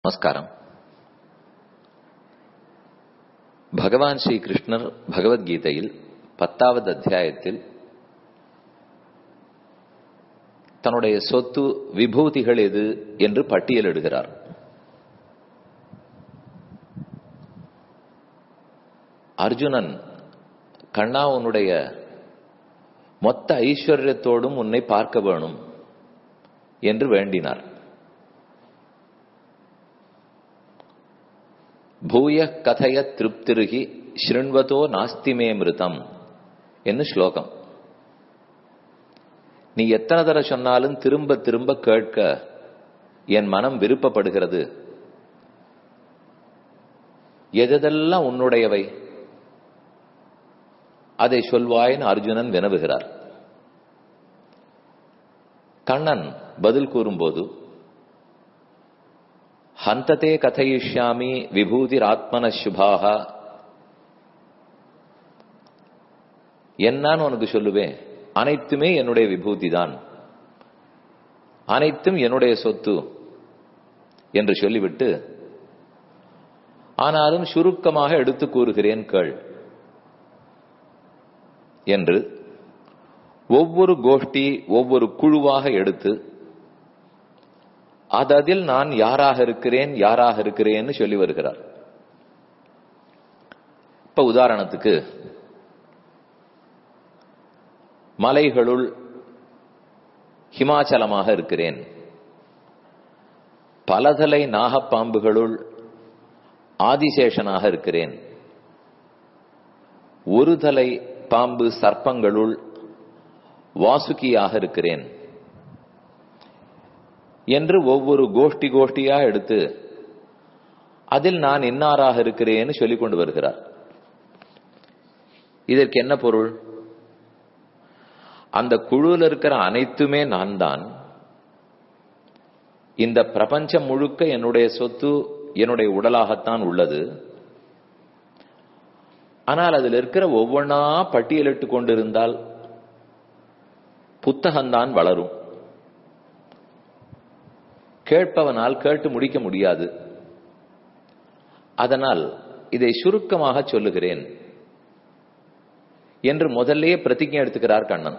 நமஸ்காரம். பகவான் ஸ்ரீ கிருஷ்ணர் பகவத்கீதையில் 10வது அத்தியாயத்தில் தன்னுடைய சொத்து விபூதிகள் எது என்று பட்டியலிடுகிறார். அர்ஜுனன், கண்ணா, உன்னுடைய மொத்த ஐஸ்வர்யத்தோடும் உன்னை பார்க்க வேணும் என்று வேண்டினார். பூய கதய திருப்திருகி ஸ்ருண்வதோ நாஸ்திமே மிருதம் என்று ஸ்லோகம். நீ எத்தனை தடவை சொன்னாலும் திரும்ப திரும்ப கேட்க என் மனம் விருப்பப்படுகிறது. எதெல்லாம் உன்னுடையவை அதை சொல்வாயின் அர்ஜுனன் வினவுகிறார். கண்ணன் பதில் கூறும்போது, ஹந்ததே கதையிஷ்யாமி விபூதிராத்மன சுபாக, என்னான்னு உனக்கு சொல்லுவேன், அனைத்துமே என்னுடைய விபூதி தான், அனைத்தும் என்னுடைய சொத்து என்று சொல்லிவிட்டு, ஆனாலும் சுருக்கமாக எடுத்து கூறுகிறேன் கேள் என்று ஒவ்வொரு கோஷ்டி ஒவ்வொரு குழுவாக எடுத்து அதில் நான் யாராக இருக்கிறேன்னு சொல்லி வருகிறார். இப்ப உதாரணத்துக்கு, மலைகளுள் ஹிமாச்சலமாக இருக்கிறேன், பலதலை நாகப்பாம்புகளுள் ஆதிசேஷனாக இருக்கிறேன், ஒரு தலை பாம்பு சர்ப்பங்களுள் வாசுகியாக இருக்கிறேன் என்று ஒவ்வொரு கோஷ்டி கோஷ்டியா எடுத்து அதில் நான் இன்னாராக இருக்கிறேன்னு சொல்லிக் கொண்டு வருகிறார். இதற்கு என்ன பொருள்? அந்த குழுவில் இருக்கிற அனைத்துமே நான் தான், இந்த பிரபஞ்சம் முழுக்க என்னுடைய சொத்து, என்னுடைய உடலாகத்தான் உள்ளது. ஆனால் அதில் இருக்கிற ஒவ்வொன்றா பட்டியலிட்டு கொண்டிருந்தால் புத்தகம்தான் வளரும். கேட்பவனால் கேட்டு முடிக்க முடியாது. அதனால் இதை சுருக்கமாக சொல்லுகிறேன் என்று முதல்லயே பிரதிஜை எடுத்துக்கிறார் கண்ணன்.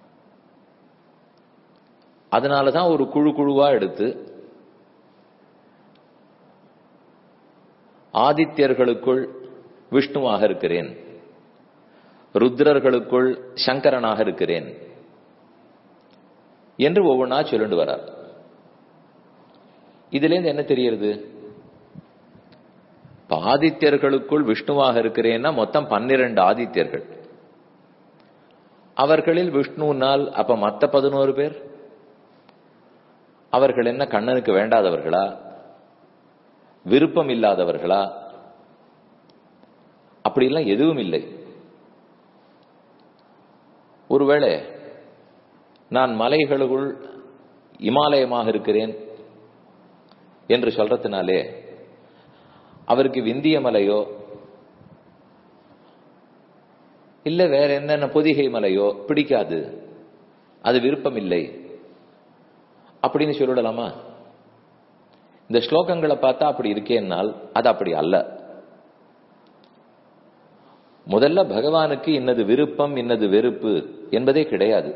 அதனாலதான் ஒரு குழு குழுவா எடுத்து ஆதித்யர்களுக்குள் விஷ்ணுவாக இருக்கிறேன், ருத்ரர்களுக்குள் சங்கரனாக இருக்கிறேன் என்று ஒவ்வொன்றா சொல்லிட்டு வரார். இதுல இருந்து என்ன தெரிகிறது? ஆதித்யர்களுக்குள் விஷ்ணுவாக இருக்கிறேன்னா மொத்தம் 12 ஆதித்யர்கள். அவர்களில் விஷ்ணுனால் அப்ப மத்த 11 பேர் அவர்கள் என்ன கண்ணனுக்கு வேண்டாதவர்களா, விருப்பம் இல்லாதவர்களா? அப்படிலாம் எதுவும் இல்லை. ஒருவேளை நான் மலைகளுக்குள் இமாலயமாக இருக்கிறேன் என்று சொல்றதுனாலே அவருக்கு விந்திய மலையோ இல்ல வேற என்னென்ன பொதிகை மலையோ பிடிக்காது, அது விருப்பம் இல்லை அப்படின்னு சொல்லிடலாமா? இந்த ஸ்லோகங்களை பார்த்தா அப்படி இருக்கேன்னால் அது அப்படி அல்ல. முதல்ல பகவானுக்கு இன்னது விருப்பம் இன்னது வெறுப்பு என்பதே கிடையாது.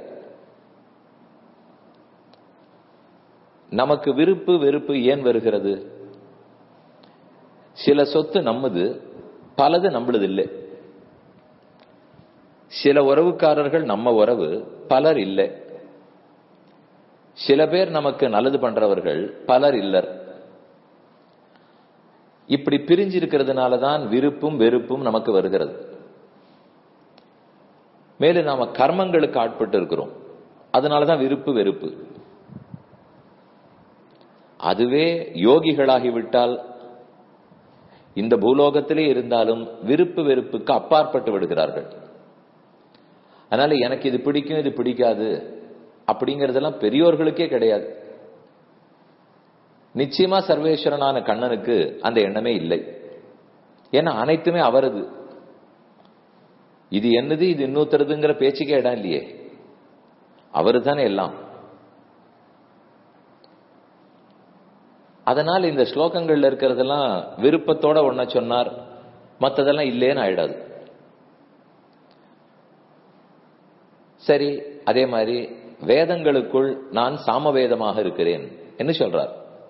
நமக்கு விருப்பு வெறுப்பு ஏன் வருகிறது? சில சொத்து நம்மது, பலது நம்மளது இல்லை. சில உறவுக்காரர்கள் நம்ம உறவு, பலர் இல்லை. சில பேர் நமக்கு நல்லது பண்றவர்கள், பலர் இல்லர். இப்படி பிரிஞ்சிருக்கிறதுனாலதான் விருப்பும் வெறுப்பும் நமக்கு வருகிறது. மேலும் நாம கர்மங்களுக்கு ஆட்பட்டு இருக்கிறோம், அதனாலதான் விருப்பு வெறுப்பு. அதுவே யோகிகளாகிவிட்டால் இந்த பூலோகத்திலே இருந்தாலும் விருப்பு வெறுப்புக்கு அப்பாற்பட்டு விடுகிறார்கள். அதனால எனக்கு இது பிடிக்கும் இது பிடிக்காது அப்படிங்கறதெல்லாம் பெரியோர்களுக்கே கிடையாது. நிச்சயமா சர்வேஸ்வரனான கண்ணனுக்கு அந்த எண்ணமே இல்லை. ஏன்னா அனைத்துமே அவரது. இது என்னது இது இன்னொருத்தருதுங்கிற பேச்சுக்கே இடம் இல்லையே, அவரு தானே எல்லாம். அதனால் இந்த ஸ்லோகங்கள்ல இருக்கிறதெல்லாம் விருப்பத்தோட ஒன்ன சொன்னார், மற்றதெல்லாம் இல்லேன்னு ஆயிடாது. சரி, அதே மாதிரி வேதங்களுக்குள் நான் சாமவேதமாக இருக்கிறேன் என்று சொல்றார்.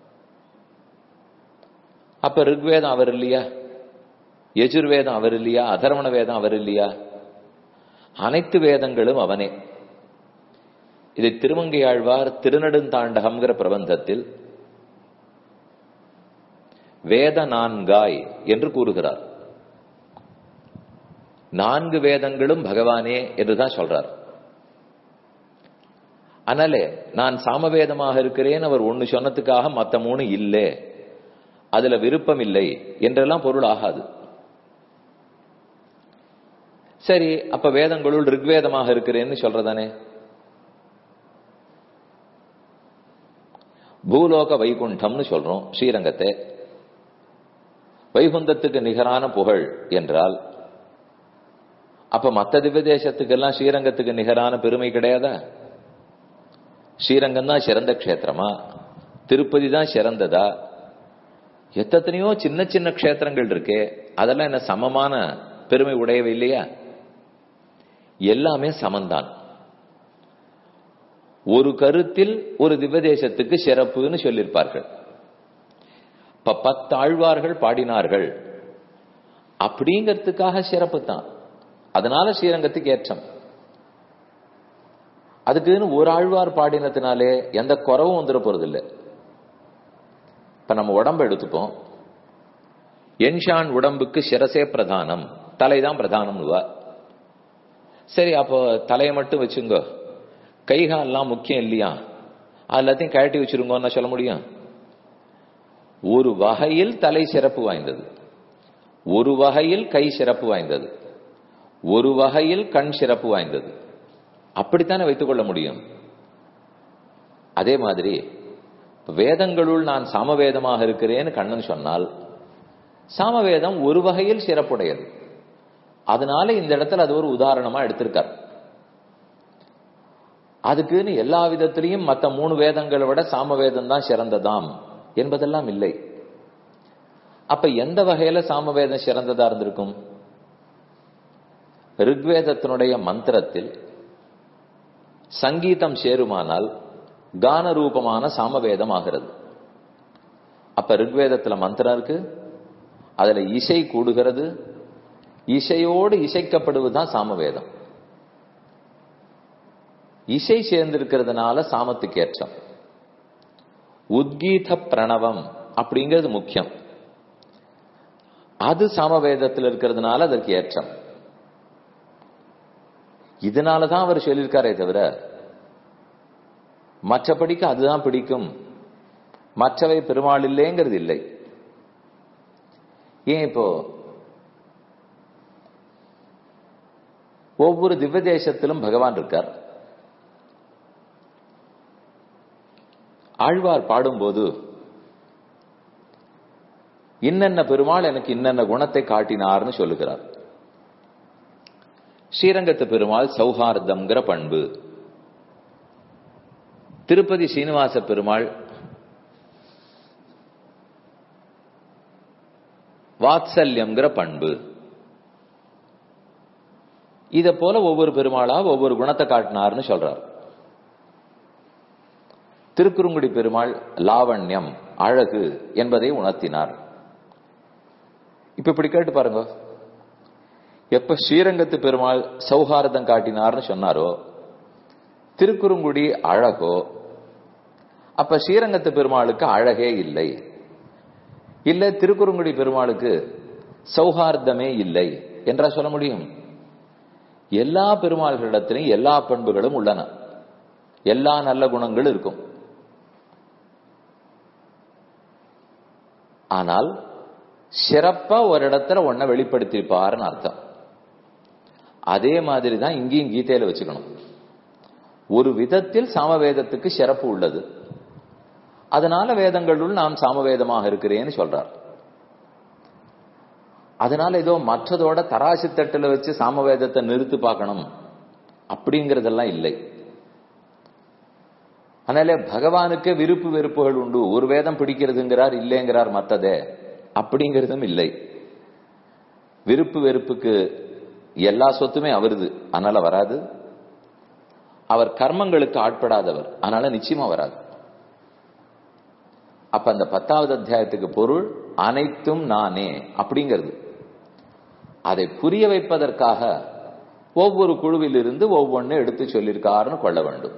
அப்ப ரிக்வேதம் அவர் இல்லையா? யஜுர்வேதம் அவர் இல்லையா? அதர்வண வேதம் அவர் இல்லையா? அனைத்து வேதங்களும் அவனே. இதை திருமங்கையாழ்வார் திருநெடுந்தாண்டகம்ங்கிற பிரபந்தத்தில் வேத நான்காய் என்று கூறுகிறார். 4 வேதங்களும் பகவானே என்றுதான் சொல்றார். அதனாலே நான் சாமவேதமாக இருக்கிறேன் அவர் ஒன்னு சொன்னதுக்காக மத்த 3 இல்லை, அதுல விருப்பம் இல்லை என்றெல்லாம் பொருள் ஆகாது. சரி, அப்ப வேதங்களுள் ரிக்வேதமாக இருக்கிறேன்னு சொல்றதானே. பூலோக வைகுண்டம்னு சொல்றோம் ஸ்ரீரங்கத்தை. வைகுந்தத்துக்கு நிகரான புகழ் என்றால் அப்ப மத்த திவ்ய தேசத்துக்கெல்லாம் ஸ்ரீரங்கத்துக்கு நிகரான பெருமை கிடையாதா? ஸ்ரீரங்கம் தான் சிறந்த க்ஷேத்திரமா? திருப்பதி தான் சிறந்ததா? எத்தனையோ சின்ன சின்ன க்ஷேத்திரங்கள் இருக்கே, அதெல்லாம் என்ன சமமான பெருமை உடையவை இல்லையா? எல்லாமே சமந்தான். ஒரு கருத்தில் ஒரு திவ்ய தேசத்துக்கு சிறப்புன்னு சொல்லியிருப்பார்கள். இப்ப 10 ஆழ்வார்கள் பாடினார்கள் அப்படிங்கிறதுக்காக சிறப்பு தான். அதனால ஸ்ரீரங்கத்துக்கு ஏற்றம். அதுக்குன்னு ஒரு ஆழ்வார் பாடினத்தினாலே எந்த குறவும் வந்துட போறது இல்லை. இப்ப நம்ம உடம்பு எடுத்துப்போம். என்ஷான் உடம்புக்கு சிரசே பிரதானம், தலைதான் பிரதானம். சரி, அப்போ தலையை மட்டும் வச்சுங்க, கைகாலெல்லாம் முக்கியம் இல்லையா? எல்லாத்தையும் கழட்டி வச்சிருங்கன்னு சொல்ல முடியும்? ஒரு வகையில் தலை சிறப்பு வாய்ந்தது, ஒரு வகையில் கை சிறப்பு வாய்ந்தது, ஒரு வகையில் கண் சிறப்பு வாய்ந்தது. அப்படித்தானே வைத்துக் கொள்ள முடியும். அதே மாதிரி வேதங்களுள் நான் சாமவேதமாக இருக்கிறேன்னு கண்ணன் சொன்னால், சாமவேதம் ஒரு வகையில் சிறப்புடையது. அதனால இந்த இடத்துல அது ஒரு உதாரணமா எடுத்திருக்கார். அதுக்குன்னு எல்லா விதத்திலையும் மற்ற 3 வேதங்களை விட சாமவேதம் தான் சிறந்ததாம் என்பதெல்லாம் இல்லை. அப்ப எந்த வகையில சாமவேதம் சிறந்ததா இருந்திருக்கும்? ரிக்வேதத்தினுடைய மந்திரத்தில் சங்கீதம் சேருமானால் கான ரூபமான சாமவேதம் ஆகிறது. அப்ப ரிக்வேதத்துல மந்திரம் இருக்கு, அதுல இசை கூடுகிறது, இசையோடு இசைக்கப்படுவதுதான் சாமவேதம். இசை சேர்ந்திருக்கிறதுனால சாமத்துக்கு ஏற்றம். உத்கீத பிரணவம் அப்படிங்கிறது முக்கியம், அது சாமவேதத்தில் இருக்கிறதுனால அதற்கு ஏற்றம். இதனாலதான் அவர் சொல்லியிருக்காரே தவிர மற்றபடிக்கு அதுதான் பிடிக்கும், மற்றவை பெருமாள் இல்லைங்கிறது இல்லை. ஏன் இப்போ ஒவ்வொரு திவ்ய தேசத்திலும் பகவான் இருக்கார். ஆழ்வார் பாடும்போது இன்னென்ன பெருமாள் எனக்கு இன்னென்ன குணத்தை காட்டினார்னு சொல்லுகிறார். ஸ்ரீரங்கத்து பெருமாள் சௌஹார்தம்ங்கிற பண்பு, திருப்பதி சீனிவாச பெருமாள் வாத்சல்யம்ங்கிற பண்பு. இத போல ஒவ்வொரு பெருமாளா ஒவ்வொரு குணத்தை காட்டினார்னு சொல்றார். திருக்குறுங்குடி பெருமாள் லாவண்யம், அழகு என்பதை உணர்த்தினார். இப்ப இப்படி கேட்டு பாருங்க, எப்ப ஸ்ரீரங்கத்து பெருமாள் சௌஹார்தம் காட்டினார்னு சொன்னாரோ, திருக்குறுங்குடி அழகோ, அப்ப ஸ்ரீரங்கத்து பெருமாளுக்கு அழகே இல்லை, இல்ல திருக்குறுங்குடி பெருமாளுக்கு சௌஹார்தமே இல்லை என்றா சொல்ல முடியும்? எல்லா பெருமாள்களிடத்திலும் எல்லா பண்புகளும் உள்ளன, எல்லா நல்ல குணங்கள் இருக்கும். ஆனால் சிறப்பா ஒரு இடத்துல ஒன்ன வெளிப்படுத்திருப்பாருன்னு அர்த்தம். அதே மாதிரிதான் இங்கேயும் கீதையில வச்சுக்கணும். ஒரு விதத்தில் சாமவேதத்துக்கு சிறப்பு உள்ளது, அதனால வேதங்களுள் நாம் சாமவேதமாக இருக்கிறேன்னு சொல்றார். அதனால ஏதோ மற்றதோட தராசு தட்டுல வச்சு சாமவேதத்தை நிறுத்து பார்க்கணும் அப்படிங்கறதெல்லாம் இல்லை. அதனால பகவானுக்கு விருப்பு வெறுப்புகள் உண்டு. ஒரு வேதம் பிடிக்கிறதுங்கிறார், இல்லைங்கிறார் மத்ததே, அப்படிங்கிறதும் இல்லை. விருப்பு வெறுப்புக்கு எல்லா சொத்துமே அவருது, அதனால வராது. அவர் கர்மங்களுக்கு ஆட்படாதவர், அதனால நிச்சயமா வராது. அப்ப அந்த 10வது அத்தியாயத்துக்கு பொருள் அனைத்தும் நானே அப்படிங்கிறது. அதை புரிய வைப்பதற்காக ஒவ்வொரு குழுவில் இருந்து ஒவ்வொன்னு எடுத்து சொல்லியிருக்காருன்னு கொள்ள வேண்டும்.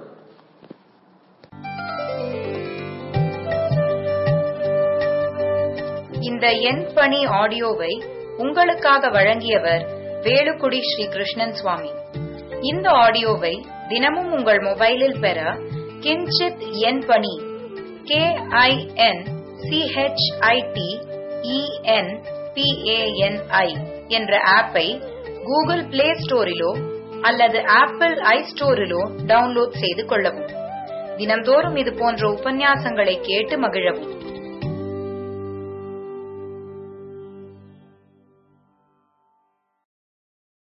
இந்த என் பணி ஆடியோவை உங்களுக்காக வழங்கியவர் வேலுக்குடி ஸ்ரீ கிருஷ்ணன் சுவாமி. இந்த ஆடியோவை தினமும் உங்கள் மொபைலில் பெற கிஞ்சித் என் பணி KINCHITENPANI என்ற ஆப்பை கூகுள் பிளே ஸ்டோரிலோ அல்லது ஆப்பிள் ஐஸ்டோரிலோ டவுன்லோட் செய்து கொள்ளவும். தினம்தோறும் இது போன்ற உபன்யாசங்களை கேட்டு மகிழவும்.